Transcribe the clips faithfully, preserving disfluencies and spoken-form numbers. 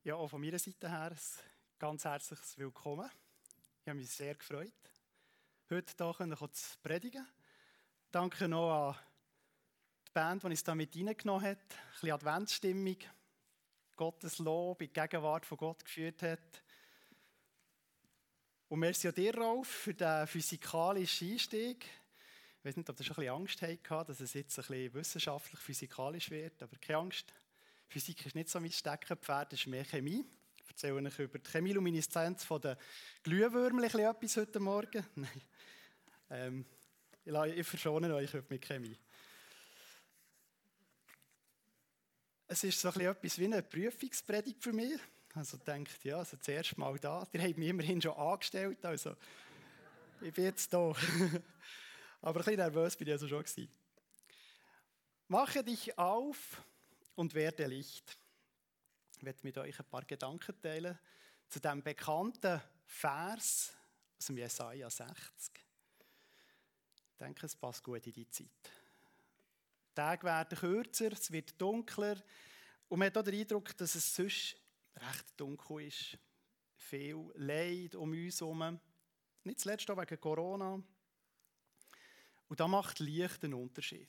Ja, auch von meiner Seite her ein ganz herzliches Willkommen. Ich habe mich sehr gefreut, heute hier zu predigen. Danke noch an die Band, die uns da mit reingenommen hat. Ein bisschen Adventsstimmung, Gottes Lob in die Gegenwart von Gott geführt hat. Und merci an dir, Rolf, für den physikalischen Einstieg. Ich weiß nicht, ob du schon ein bisschen Angst hattest, dass es jetzt ein bisschen wissenschaftlich, physikalisch wird, aber keine Angst. Physik ist nicht so mein Steckenpferd, es ist mehr Chemie. Ich erzähle euch über die Chemilumineszenz der Glühwürmchen etwas heute Morgen. Nein. Ähm, ich, ich verschone euch heute mit Chemie. Es ist so ein bisschen etwas wie eine Prüfungspredigt für mich. Also denkt, ja, also das erste Mal da. Ihr habt mich immerhin schon angestellt, also ich bin jetzt da. Aber ein bisschen nervös bin ich also schon gewesen. Mache dich auf und werde Licht. Ich werde mit euch ein paar Gedanken teilen zu dem bekannten Vers aus dem Jesaja sechzig. Ich denke, es passt gut in die Zeit. Die Tage werden kürzer, es wird dunkler und man hat auch den Eindruck, dass es sonst recht dunkel ist. Viel Leid um uns herum. Nicht zuletzt auch wegen Corona. Und da macht Licht einen Unterschied.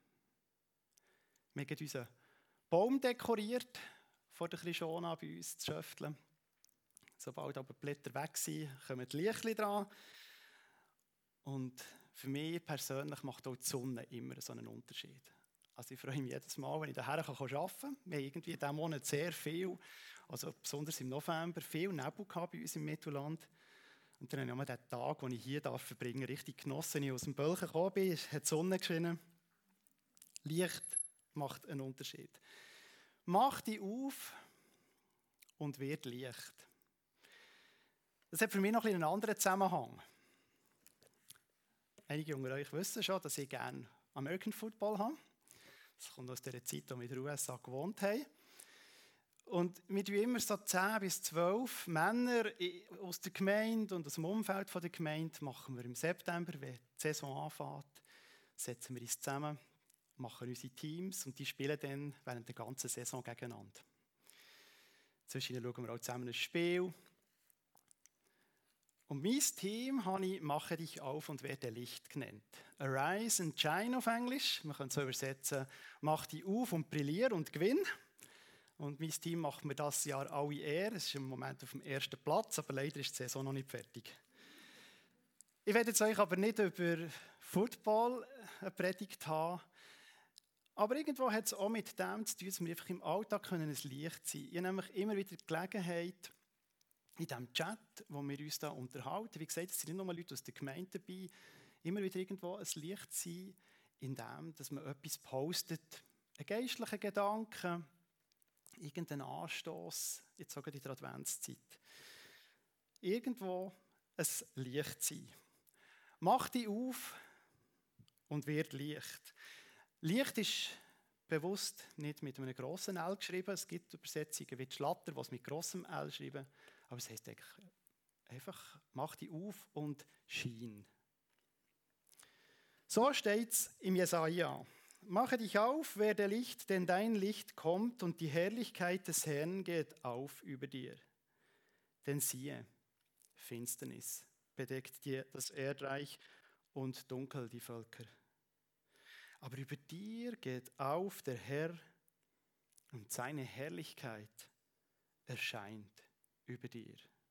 Wir haben unseren Baum dekoriert vor der Krishona bei uns zu schöfteln. Sobald aber die Blätter weg sind, kommen die Lichtchen dran. Und für mich persönlich macht auch die Sonne immer so einen Unterschied. Also ich freue mich jedes Mal, wenn ich hierher arbeiten kann. Wir haben irgendwie in diesem Monat sehr viel, also besonders im November, viel Nebel gehabt bei uns im Mittelland. Und dann habe ich den Tag, den ich hier verbringen darf, richtig genossen. Als ich aus dem Bölchen gekommen bin, hat die Sonne geschienen. Licht macht einen Unterschied. Mach dich auf und wird Licht. Das hat für mich noch einen anderen Zusammenhang. Einige unter euch wissen schon, dass ich gerne American Football habe. Das kommt aus der Zeit, als wir in den U S A gewohnt haben. Und wir tun immer so zehn bis zwölf Männer aus der Gemeinde und aus dem Umfeld der Gemeinde machen wir im September, wenn die Saison anfängt, setzen wir uns zusammen, machen unsere Teams und die spielen dann während der ganzen Saison gegeneinander. Zwischendurch schauen wir auch zusammen ein Spiel. Und mein Team habe ich «Mache dich auf und werde Licht» genannt. «Arise and shine» auf Englisch. Man kann es so übersetzen, «Mach dich auf und brilliere und gewinn». Und mein Team macht mir das Jahr alle Ehre. Es ist im Moment auf dem ersten Platz, aber leider ist die Saison noch nicht fertig. Ich werde jetzt euch aber nicht über Football eine Predigt haben. Aber irgendwo hat es auch mit dem zu tun, dass wir einfach im Alltag ein Licht sein können. Ich habe nämlich immer wieder die Gelegenheit, in diesem Chat, wo wir uns da unterhalten, wie gesagt, es sind nicht nur Leute aus der Gemeinde dabei, immer wieder irgendwo ein Licht sein, in dem, dass man etwas postet, einen geistlichen Gedanken, irgendeinen Anstoß, jetzt sogar in der Adventszeit. Irgendwo ein Licht sein. Mach dich auf und wird Licht. Licht ist bewusst nicht mit einem grossen L geschrieben. Es gibt Übersetzungen wie die Schlatter, die es mit grossem L schreiben. Aber es heisst einfach, mach dich auf und schein. So steht es im Jesaja. Mache dich auf, werde Licht, denn dein Licht kommt und die Herrlichkeit des Herrn geht auf über dir. Denn siehe, Finsternis bedeckt dir das Erdreich und dunkel die Völker. Aber über dir geht auf der Herr und seine Herrlichkeit erscheint über dir.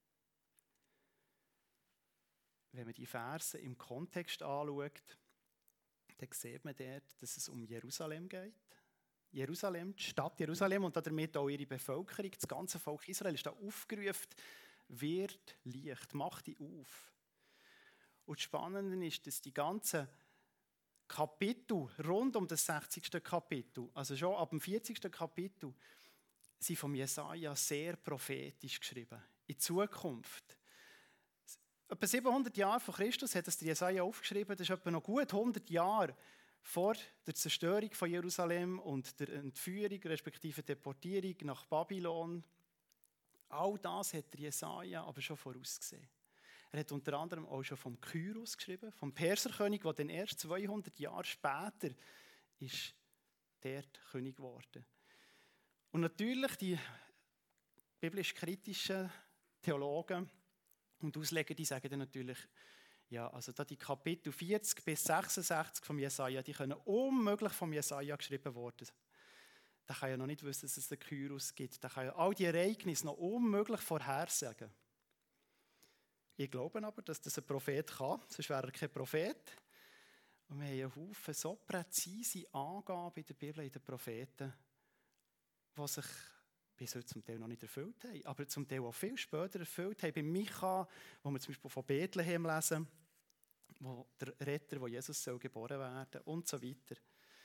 Wenn man die Verse im Kontext anschaut, dann sieht man dort, dass es um Jerusalem geht. Jerusalem, die Stadt Jerusalem und damit auch ihre Bevölkerung, das ganze Volk Israel ist da aufgerufen, wird Licht, mach dich auf. Und das Spannende ist, dass die ganzen Kapitel rund um das sechzigsten Kapitel, also schon ab dem vierzigsten Kapitel, sind vom Jesaja sehr prophetisch geschrieben. In Zukunft. Etwa siebenhundert Jahre vor Christus hat es der Jesaja aufgeschrieben. Das ist etwa noch gut hundert Jahre vor der Zerstörung von Jerusalem und der Entführung, respektive Deportierung nach Babylon. All das hat der Jesaja aber schon vorausgesehen. Er hat unter anderem auch schon vom Kyros geschrieben, vom Perserkönig, der dann erst zweihundert Jahre später ist dort König geworden. Und natürlich die biblisch-kritischen Theologen und Ausleger, die sagen dann natürlich, ja, also da die Kapitel vierzig bis sechsundsechzig vom Jesaja, die können unmöglich vom Jesaja geschrieben worden. Der kann ja noch nicht wissen, dass es einen Kyros gibt. Der kann ja all die Ereignisse noch unmöglich vorhersagen. Ich glaube aber, dass das ein Prophet kann, sonst wäre er kein Prophet. Und wir haben einen Haufen so präzise Angaben in der Bibel, in den Propheten, die sich bis heute zum Teil noch nicht erfüllt haben, aber zum Teil auch viel später erfüllt haben. Bei Micha, wo wir zum Beispiel von Bethlehem lesen, wo der Retter, wo Jesus soll geboren werden und so weiter.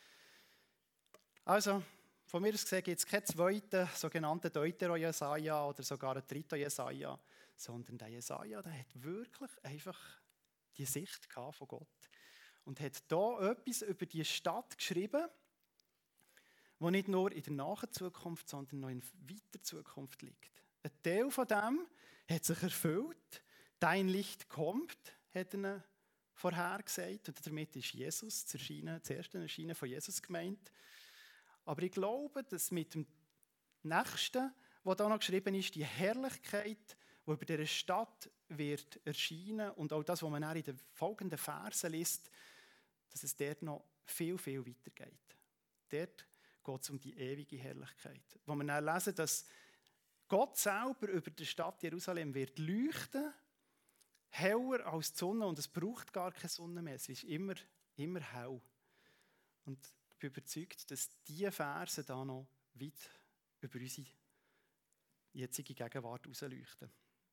Also, von mir aus gesehen gibt es keinen zweiten sogenannten Deutero-Jesaja oder sogar einen dritten Jesaja, sondern der Jesaja, der hat wirklich einfach die Sicht gehabt von Gott und hat da etwas über die Stadt geschrieben, wo nicht nur in der nahen Zukunft, sondern noch in weiter Zukunft liegt. Ein Teil von dem hat sich erfüllt. Dein Licht kommt, hat er vorhergesagt. Und damit ist Jesus das, Erscheinen, das erste Erscheinen von Jesus gemeint. Aber ich glaube, dass mit dem Nächsten, was da noch geschrieben ist, die Herrlichkeit, die über dieser Stadt wird erscheinen und auch das, was man in den folgenden Versen liest, dass es dort noch viel, viel weitergeht. Dort geht es um die ewige Herrlichkeit. Wo wir dann lesen, dass Gott selber über die Stadt Jerusalem wird leuchten, heller als die Sonne, und es braucht gar keine Sonne mehr. Es ist immer, immer hell. Und ich bin überzeugt, dass diese Verse da noch weit über unsere jetzige Gegenwart herausleuchten.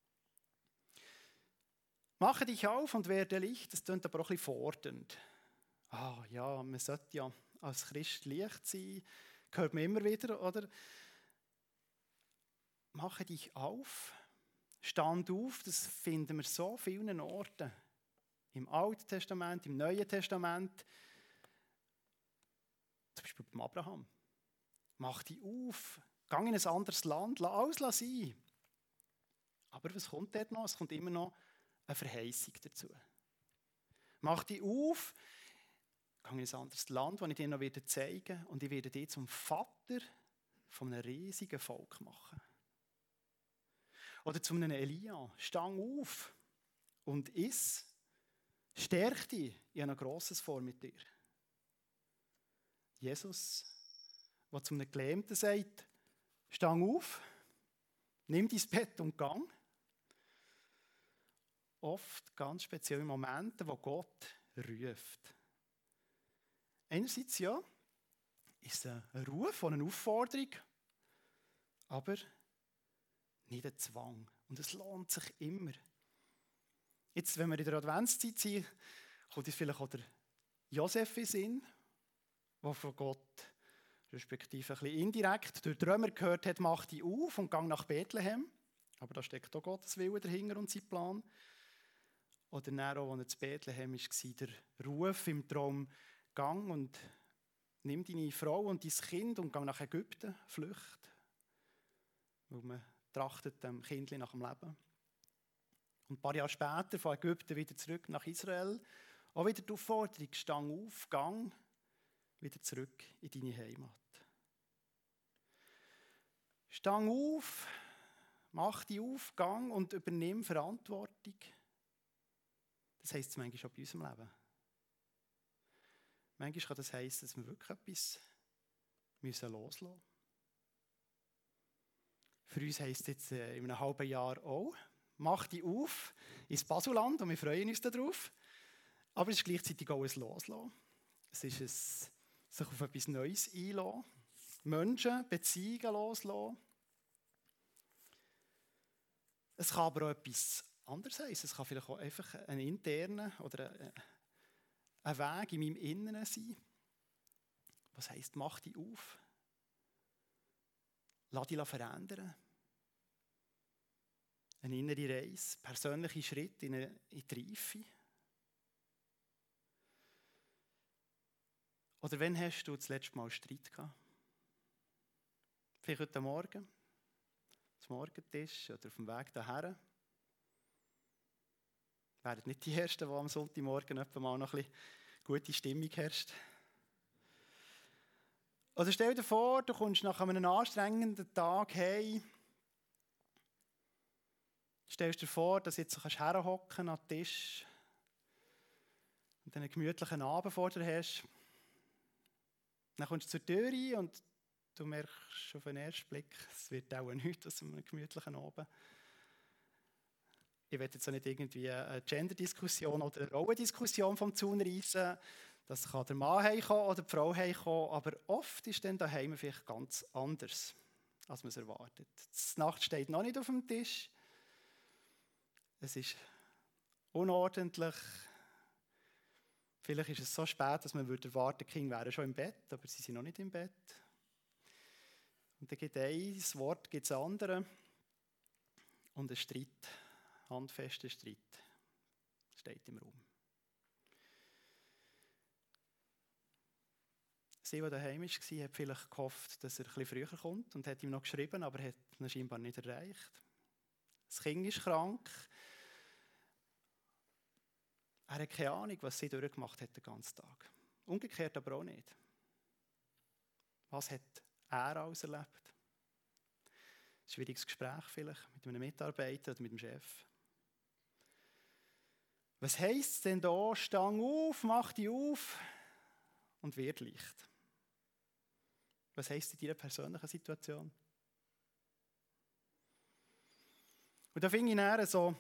Mache dich auf und werde Licht. Das klingt aber auch ein bisschen fordernd. Ah ja, man sollte ja als Christ Licht sein, hört man immer wieder, oder? Mache dich auf, stand auf, das finden wir so vielen Orten. Im Alten Testament, im Neuen Testament. Zum Beispiel beim Abraham. Mach dich auf, geh in ein anderes Land, lass alles sein. Aber was kommt dort noch? Es kommt immer noch eine Verheißung dazu. Mach dich auf, geh in ein anderes Land, das ich dir noch zeigen werde, und ich werde dich zum Vater von einem riesigen Volk machen. Oder zu einem Elia. Stang auf und iss. Stärk dich. Ich habe ein Grosses vor mit dir. Jesus, der zu einem Gelähmten sagt, stang auf, nimm dein Bett und gang. Oft ganz spezielle Momente, wo Gott ruft. Einerseits ja, ist es ein Ruf und eine Aufforderung, aber nicht ein Zwang. Und es lohnt sich immer. Jetzt, wenn wir in der Adventszeit sind, kommt uns vielleicht auch der Josef in den Sinn, der von Gott, respektive ein bisschen indirekt, durch die Römer gehört hat, mach dich auf und gang nach Bethlehem. Aber da steckt auch Gottes Wille dahinter und sein Plan. Oder dann auch, als er zu Bethlehem war, der Ruf im Traum, gang und nimm deine Frau und dein Kind und gang nach Ägypten, Flucht. Weil man trachtet dem Kindli nach dem Leben. Und ein paar Jahre später von Ägypten wieder zurück nach Israel. Auch wieder die Aufforderung, stang auf, gang wieder zurück in deine Heimat. Stang auf, mach die auf, gang und übernimm Verantwortung. Das heisst es manchmal auch bei unserem Leben. Manchmal kann das heissen, dass wir wirklich etwas müssen loslassen müssen. Für uns heisst es jetzt äh, in einem halben Jahr auch, mach dich auf ins Basuland und wir freuen uns darauf. Aber es ist gleichzeitig auch ein Loslassen. Es ist ein sich auf etwas Neues einlassen, Menschen, Beziehungen loslassen. Es kann aber auch etwas anderes heissen. Es kann vielleicht auch einfach ein interner oder ein, ein Weg in meinem Inneren sein. Was heisst, mach dich auf. Lass dich verändern. Eine innere Reise, persönliche Schritte in, eine, in die Reife. Oder wann hast du das letzte Mal Streit gehabt? Vielleicht heute Morgen, zum Morgentisch oder auf dem Weg daher. Wären nicht die Ersten, die am Sonntagmorgen etwa mal noch ein bisschen gute Stimmung herrscht. Oder stell dir vor, du kommst nach einem anstrengenden Tag heim Stellst dir vor, dass du jetzt so herhocken an den Tisch und einen gemütlichen Abend vor dir hast. Dann kommst du zur Tür rein und du merkst auf den ersten Blick, es wird auch nichts aus einem gemütlichen Abend. Ich will jetzt auch nicht irgendwie eine Gender-Diskussion oder eine Rollendiskussion vom Zaun reissen. Das kann der Mann heimkommen oder die Frau heimkommen, aber oft ist dann daheim vielleicht ganz anders, als man es erwartet. Die Nacht steht noch nicht auf dem Tisch. Es ist unordentlich. Vielleicht ist es so spät, dass man erwarten würde, die Kinder wären schon im Bett, aber sie sind noch nicht im Bett. Und dann gibt ein Wort, gibt es andere. Und ein Streit, handfester Streit, steht im Raum. Sie, die daheim war, hat vielleicht gehofft, dass er ein bisschen früher kommt und hat ihm noch geschrieben, aber hat ihn scheinbar nicht erreicht. Das Kind ist krank. Er hat keine Ahnung, was sie durchgemacht hat den ganzen Tag. Umgekehrt aber auch nicht. Was hat er alles erlebt? Ein schwieriges Gespräch vielleicht mit einem Mitarbeiter oder mit dem Chef. Was heisst es denn da? Stang auf, mach dich auf und wird leicht. Was heisst in deiner persönlichen Situation? Und da finde ich dann so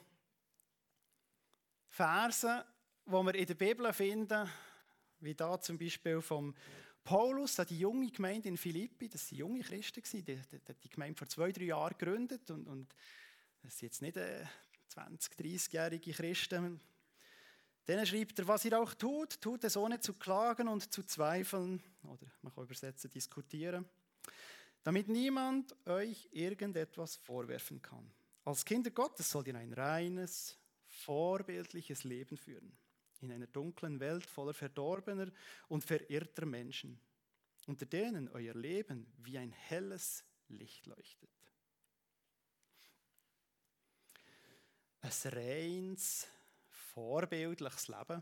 Verse, die wir in der Bibel finden, wie da zum Beispiel vom Paulus, die junge Gemeinde in Philippi, das waren junge Christen, die, die, die Gemeinde vor zwei, drei Jahren gegründet und, und das sind jetzt nicht zwanzig-, dreißigjährige Christen. Denen schreibt er, was ihr auch tut, tut es ohne zu klagen und zu zweifeln, oder man kann übersetzen, diskutieren, damit niemand euch irgendetwas vorwerfen kann. Als Kinder Gottes sollt ihr ein reines, vorbildliches Leben führen, in einer dunklen Welt voller verdorbener und verirrter Menschen, unter denen euer Leben wie ein helles Licht leuchtet. Ein reines, vorbildliches Leben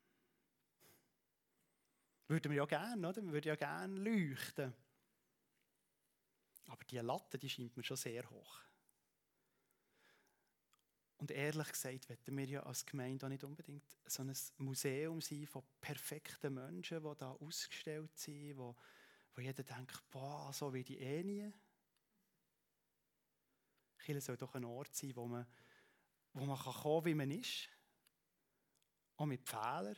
würden wir ja gerne, oder? Wir würden ja gerne leuchten. Aber die Latte, die scheint mir schon sehr hoch. Und ehrlich gesagt, wollen wir ja als Gemeinde auch nicht unbedingt so ein Museum sein von perfekten Menschen, die da ausgestellt sind, wo, wo jeder denkt, boah, so wie die eh nie. Kirche soll doch ein Ort sein, wo man, wo man kann kommen, wie man ist. Auch mit Fehlern.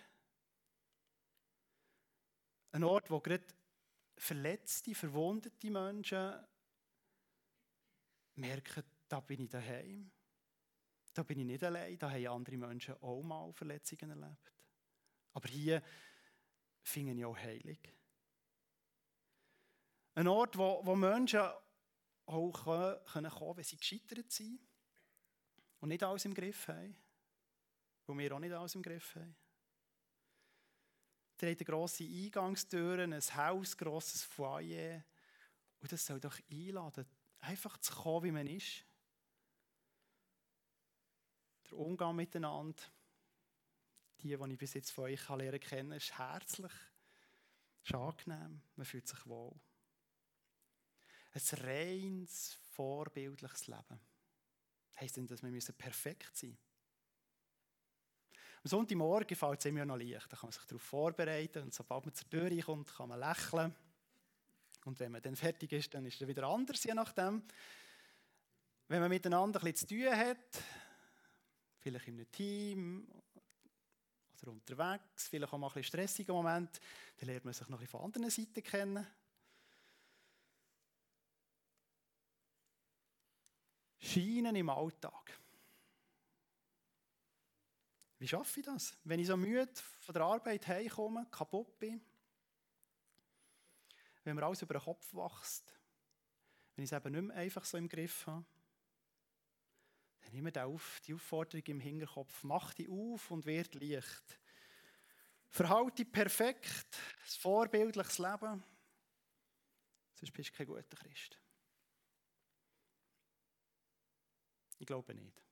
Ein Ort, wo gerade verletzte, verwundete Menschen merken, da bin ich daheim. Da bin ich nicht allein, da haben andere Menschen auch mal Verletzungen erlebt. Aber hier finde ich auch heilig. Ein Ort, wo, wo Menschen auch kommen können, wenn sie gescheitert sind und nicht alles im Griff haben. Wo wir auch nicht alles im Griff haben. Da hat grosse Eingangstüren, ein Haus, grosses Foyer. Und das soll doch einladen, einfach zu kommen, wie man ist. Der Umgang miteinander, die, die ich bis jetzt von euch lernen kennen, ist herzlich, ist angenehm, man fühlt sich wohl. Ein reines, vorbildliches Leben. Heisst denn, dass wir perfekt sein müssen? Am Sonntagmorgen fällt es immer noch leicht. Da kann man sich darauf vorbereiten und sobald man zur Tür kommt, kann man lächeln. Und wenn man dann fertig ist, dann ist es wieder anders, je nachdem. Wenn man miteinander ein bisschen zu tun hat, vielleicht in einem Team oder unterwegs, vielleicht auch mal ein bisschen stressiger Moment, dann lernt man sich noch ein bisschen von anderen Seiten kennen. Scheinen im Alltag. Wie schaffe ich das? Wenn ich so müde von der Arbeit heimkomme, kaputt bin, wenn mir alles über den Kopf wächst, wenn ich es eben nicht mehr einfach so im Griff habe, dann nehme ich die Aufforderung im Hinterkopf, mach dich auf und wird leicht. Verhalte dich perfekt, ein vorbildliches Leben, sonst bist du kein guter Christ. Ich glaube nicht.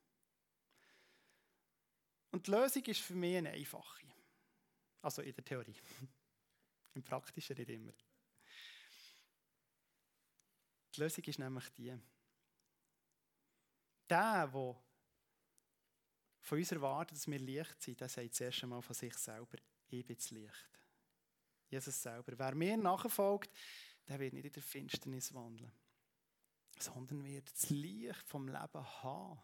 Und die Lösung ist für mich eine einfache. Also in der Theorie. Im Praktischen nicht immer. Die Lösung ist nämlich die. Der, der von uns erwartet, dass wir Licht sind, der sagt das erste Mal von sich selber, ich bin das Licht. Jesus selber. Wer mir nachfolgt, der wird nicht in der Finsternis wandeln, sondern wird das Licht vom Leben haben.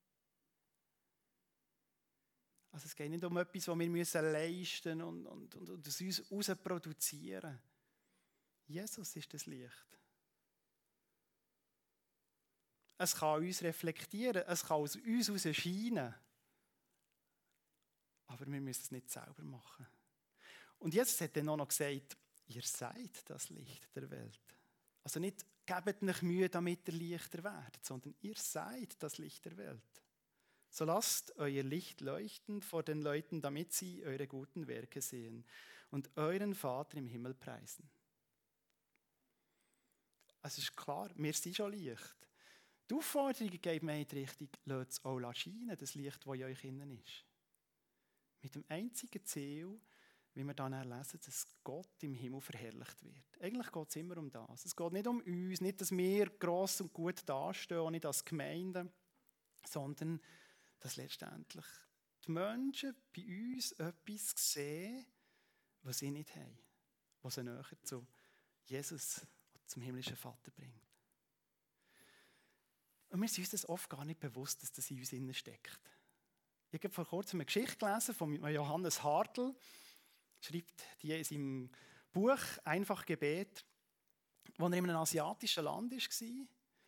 Also es geht nicht um etwas, was wir müssen leisten und, und, und, und aus uns heraus produzieren. Jesus ist das Licht. Es kann uns reflektieren, es kann aus uns heraus scheinen. Aber wir müssen es nicht selber machen. Und Jesus hat dann auch noch gesagt, ihr seid das Licht der Welt. Also nicht, gebt euch Mühe, damit ihr Lichter werdet, sondern ihr seid das Licht der Welt. So lasst euer Licht leuchten vor den Leuten, damit sie eure guten Werke sehen und euren Vater im Himmel preisen. Es ist klar, wir sind schon Licht. Die Aufforderung geht mir in die Richtung, lasst es auch scheinen, das Licht, das in euch innen ist. Mit dem einzigen Ziel, wie wir dann lesen, dass Gott im Himmel verherrlicht wird. Eigentlich geht es immer um das. Es geht nicht um uns, nicht, dass wir gross und gut dastehen, auch nicht als Gemeinde, sondern dass letztendlich die Menschen bei uns etwas sehen, was sie nicht haben, was sie näher zu Jesus, zum himmlischen Vater bringt. Und wir sind uns das oft gar nicht bewusst, dass das in uns innen steckt. Ich habe vor kurzem eine Geschichte gelesen von Johannes Hartl, schreibt die in seinem Buch «Einfach Gebet», wo er in einem asiatischen Land war,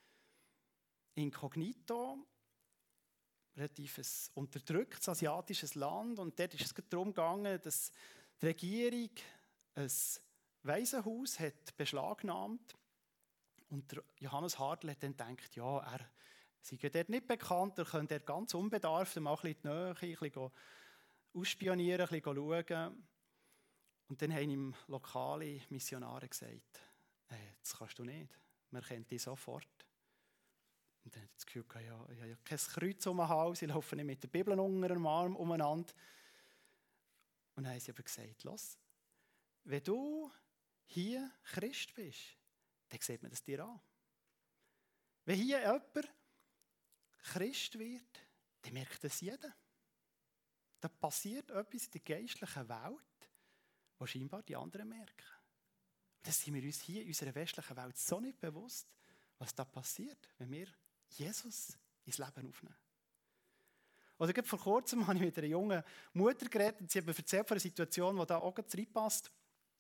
inkognito, relativ ein unterdrücktes asiatisches Land. Und dort ist es darum gegangen, dass die Regierung ein Waisenhaus hat beschlagnahmt. Und Johannes Hartl hat dann gedacht, ja, er sei dort nicht bekannt, er könnte dort ganz unbedarft mal ein bisschen in die Nähe, ein bisschen ausspionieren, ein bisschen schauen. Und dann haben ihm lokale Missionare gesagt, hey, das kannst du nicht, man kennt dich sofort. Und dann hat er das Gefühl gehabt, ja, ich habe ja kein Kreuz um den Hals, ich laufe nicht mit der Bibel unter dem Arm umeinander. Und dann haben sie aber gesagt, los, wenn du hier Christ bist, dann sieht man das dir an. Wenn hier jemand Christ wird, dann merkt das jeder. Da passiert etwas in der geistlichen Welt, was scheinbar die anderen merken. Und das sind wir uns hier in unserer westlichen Welt so nicht bewusst, was da passiert, wenn wir Jesus ins Leben aufnehmen. Oder gerade vor kurzem habe ich mit einer jungen Mutter geredet und sie hat mir erzählt von einer Situation, die da auch reinpasst.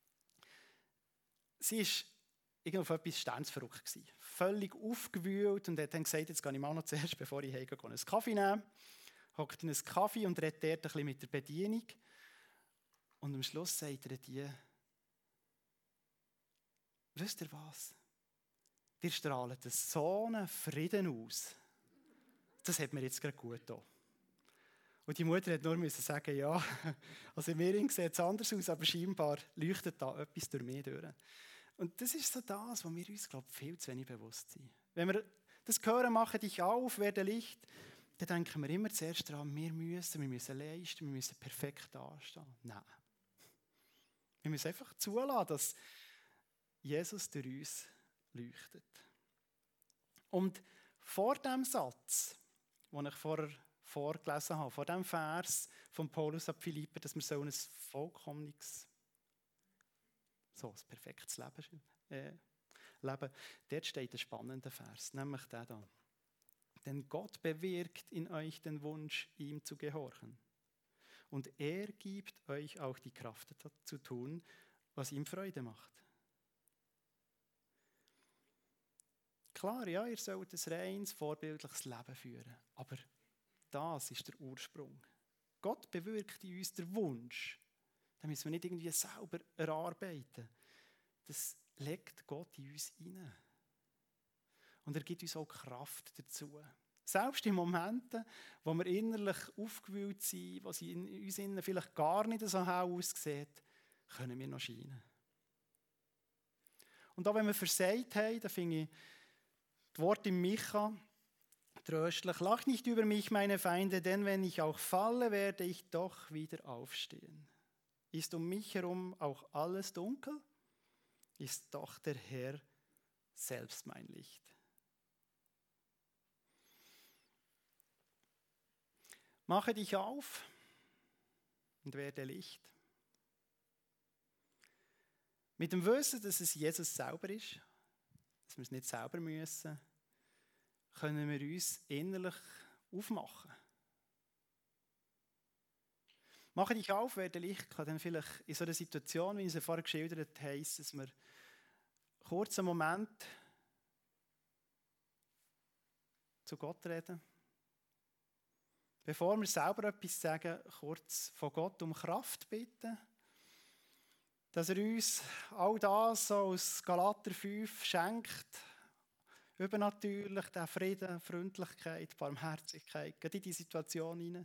Sie ist irgendwie auf etwas sternsverrückt gewesen. Völlig aufgewühlt und hat dann gesagt, jetzt gehe ich mal noch zuerst, bevor ich heimgehe, einen Kaffee nehmen. Hockt in einen Kaffee und redet dort ein bisschen mit der Bedienung. Und am Schluss sagt er die, wisst ihr was? Ihr strahlt so einen Frieden aus. Das hat mir jetzt gerade gut getan. Und die Mutter hat nur müssen sagen, ja, also in mir sieht es anders aus, aber scheinbar leuchtet da etwas durch mich durch. Und das ist so das, was wir uns, glaube ich, viel zu wenig bewusst sind. Wenn wir das hören, mache dich auf, werde Licht, dann denken wir immer zuerst daran, wir müssen, wir müssen leisten, wir müssen perfekt dastehen. Nein. Wir müssen einfach zulassen, dass Jesus durch uns leuchtet. Und vor dem Satz, den ich vorher vorgelesen habe, vor dem Vers von Paulus ab Philipper, dass wir so ein vollkommenes, so ein perfektes Leben äh, leben, dort steht ein spannender Vers, nämlich der da. Denn Gott bewirkt in euch den Wunsch, ihm zu gehorchen. Und er gibt euch auch die Kraft zu tun, was ihm Freude macht. Klar, ja, ihr sollt ein reines, vorbildliches Leben führen. Aber das ist der Ursprung. Gott bewirkt in uns den Wunsch. Da müssen wir nicht irgendwie selber erarbeiten. Das legt Gott in uns hinein. Und er gibt uns auch Kraft dazu. Selbst in Momenten, wo wir innerlich aufgewühlt sind, wo sie in uns innen vielleicht gar nicht so hell aussieht, können wir noch scheinen. Und auch wenn wir versagt haben, da finde ich das Wort im Micha tröstlich. Lach nicht über mich, meine Feinde, denn wenn ich auch falle, werde ich doch wieder aufstehen. Ist um mich herum auch alles dunkel, ist doch der Herr selbst mein Licht. Mache dich auf und werde Licht. Mit dem Wissen, dass es Jesus selber ist, dass wir es nicht selber müssen, können wir uns innerlich aufmachen. Mache dich auf, werde Licht, kann dann vielleicht in so einer Situation, wie ich es vorher geschildert habe, heissen, dass wir einen kurzen Moment zu Gott reden. Bevor wir selber etwas sagen, kurz von Gott um Kraft bitten, dass er uns all das so aus Galater fünf schenkt, übernatürlich, den Frieden, Freundlichkeit, Barmherzigkeit, geht in die Situation hinein.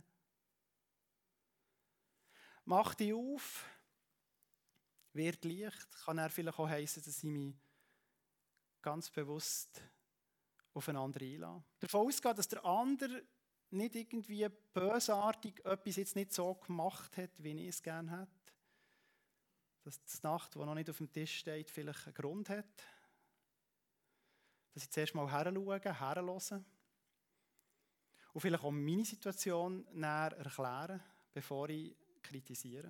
Mach dich auf, wird Licht, kann er vielleicht auch heissen, dass ich mich ganz bewusst auf einen anderen einlasse. Davon ausgehen, dass der andere nicht irgendwie bösartig etwas jetzt nicht so gemacht hat, wie ich es gerne hätte. Dass die Nacht, die noch nicht auf dem Tisch steht, vielleicht einen Grund hat. Dass ich zuerst mal heranschaue, herhöre. Und vielleicht auch meine Situation näher erklären, bevor ich kritisiere.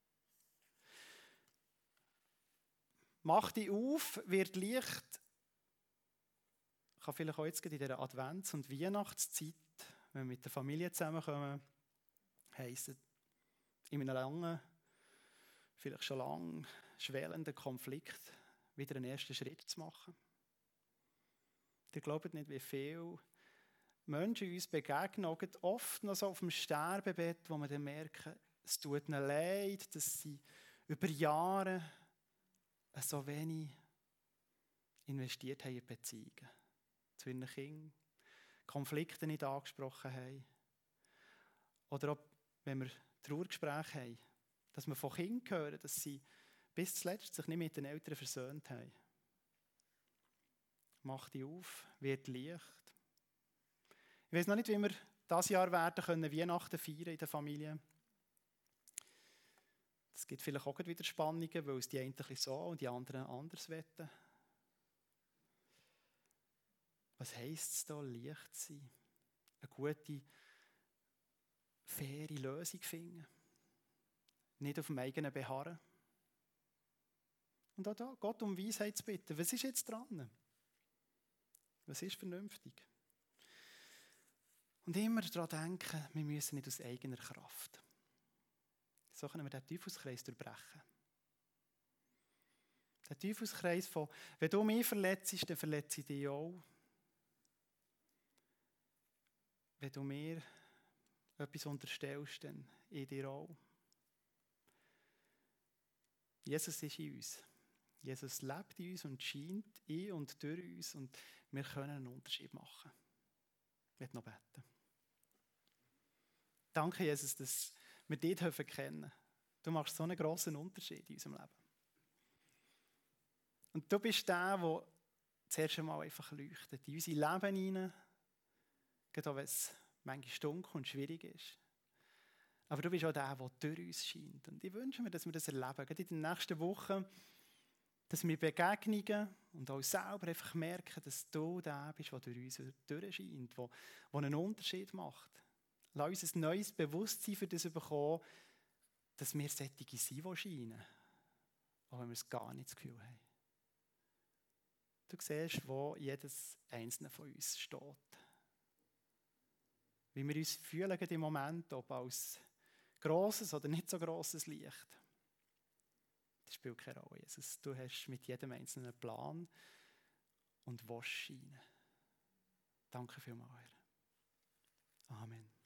Mach dich auf, wird Licht. Kann vielleicht auch jetzt in dieser Advents- und Weihnachtszeit, wenn wir mit der Familie zusammenkommen, heissen, in einem langen, vielleicht schon lang schwelenden Konflikt wieder einen ersten Schritt zu machen. Ihr glaubt nicht, wie viele Menschen uns begegnen, auch oft noch so auf dem Sterbebett, wo wir dann merken, es tut ihnen leid, dass sie über Jahre so wenig investiert haben in Beziehungen zu ihren Kindern, Konflikte nicht angesprochen haben. Oder auch, wenn wir Trauergespräche haben, dass wir von Kindern hören, dass sie bis zuletzt sich nicht mit den Eltern versöhnt haben. Mach dich auf, wird Licht. Ich weiß noch nicht, wie wir dieses Jahr werden können, Weihnachten feiern in der Familie. Es gibt vielleicht auch wieder Spannungen, weil es die einen so und die anderen anders wollen. Was heisst es da, Licht sein? Eine gute, faire Lösung finden. Nicht auf dem eigenen Beharren. Und auch da, Gott um Weisheit zu bitten. Was ist jetzt dran? Was ist vernünftig? Und immer daran denken, wir müssen nicht aus eigener Kraft. So können wir den Teufelskreis durchbrechen. Der Teufelskreis von, wenn du mich verletzt, dann verletze ich dich auch. Wenn du mir etwas unterstellst, dann ich dir auch. Jesus ist in uns. Jesus lebt in uns und scheint in und durch uns und wir können einen Unterschied machen. Ich möchte noch beten. Danke, Jesus, dass wir dich kennen dürfen. Du machst so einen grossen Unterschied in unserem Leben. Und du bist der, der zuerst einmal einfach leuchtet, in unser Leben hinein, gerade auch wenn es manchmal dunkel und schwierig ist. Aber du bist auch der, der durch uns scheint. Und ich wünsche mir, dass wir das erleben, gerade in den nächsten Wochen, dass wir Begegnungen und auch selber einfach merken, dass du der bist, der durch uns durchscheint, der, der einen Unterschied macht. Lass uns ein neues Bewusstsein für das bekommen, dass wir solche sind, die scheinen, auch wenn wir es gar nicht das Gefühl haben. Du siehst, wo jedes einzelne von uns steht. Wie wir uns fühlen im Moment, ob als grosses oder nicht so grosses Licht. Das spielt keine Rolle, Jesus. Du hast mit jedem einzelnen Plan und willst scheinen. Danke vielmals, Herr. Amen.